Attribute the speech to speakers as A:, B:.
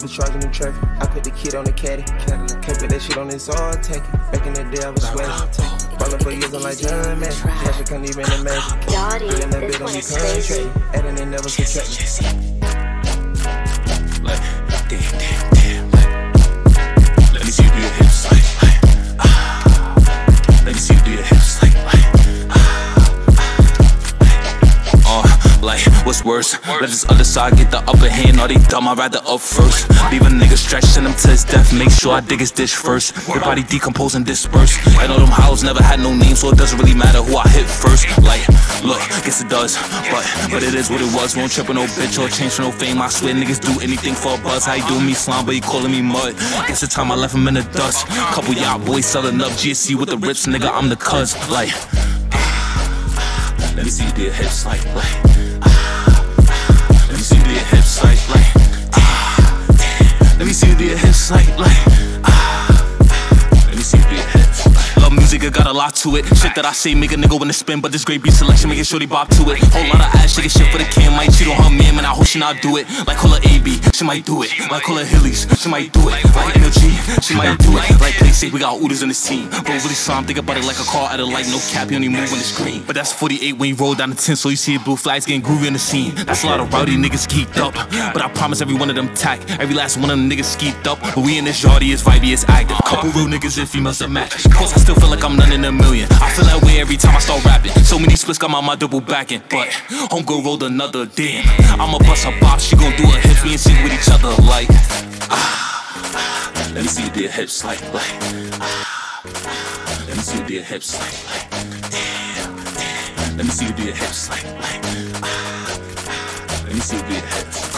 A: people charging them traffic. I put the kid on the caddy. Can't put that shit on this all take it. Back in the day I was sweating. Ballin' for years, I'm like John Madden. Cash I couldn't even imagine. Getting that bit on me contract. Adding they never subtract.
B: Like, damn. Let me see you do your hips like. Let me see you do your hips like. Like, what's worse? Let this other side get the upper hand. Are they dumb? I'd rather up first. Leave a nigga stretching him to his death. Make sure I dig his dish first. Your body decompose and disperse. I know them hollows never had no name, so it doesn't really matter who I hit first. Like, look, guess it does, but it is what it was. Won't trip on no bitch or change for no fame. I swear niggas do anything for a buzz. How you doing me slime, but you calling me mud? Guess the time I left him in the dust. Couple y'all boys selling up GSC with the rips, nigga. I'm the cuz. Like, let me see you do your hips like. Let me see you do your hips like. Let me see you do your hips like. Let me see you do your hips. Love music, it got a lot to it. Shit that I say make a nigga wanna spin, but this great beat selection making sure they bop to it. Whole lot of ass shaking shit for the can. Might cheat on her man, man, I hope she not do it. Like call her AB, she might do it. Like call her Hillies, she might do it. Like Energy, she might do it. Like play safe, we got Oodles in the team. But really slime, think about it like a car at a light. No cap, you only move on the screen. But that's 48 when you roll down the 10, so you see blue flags getting groovy in the scene. That's a lot of rowdy niggas geeked up. But I promise every one of them tack. Every last one of them niggas skeeved up. But we in this yardie is vibey, is active. Couple real niggas and females that match. Cause I still feel like I'm none in a million. I feel that way every time I start rapping. So many splits got my double backing. But homegirl rolled another damn. I'ma bust her bop, she gon' do her hips. We ain't sync with each other like. Let me see you do your hips like. Let me see you do your hips like. Damn. Let me see you do your hips like. Let me see you do your hips.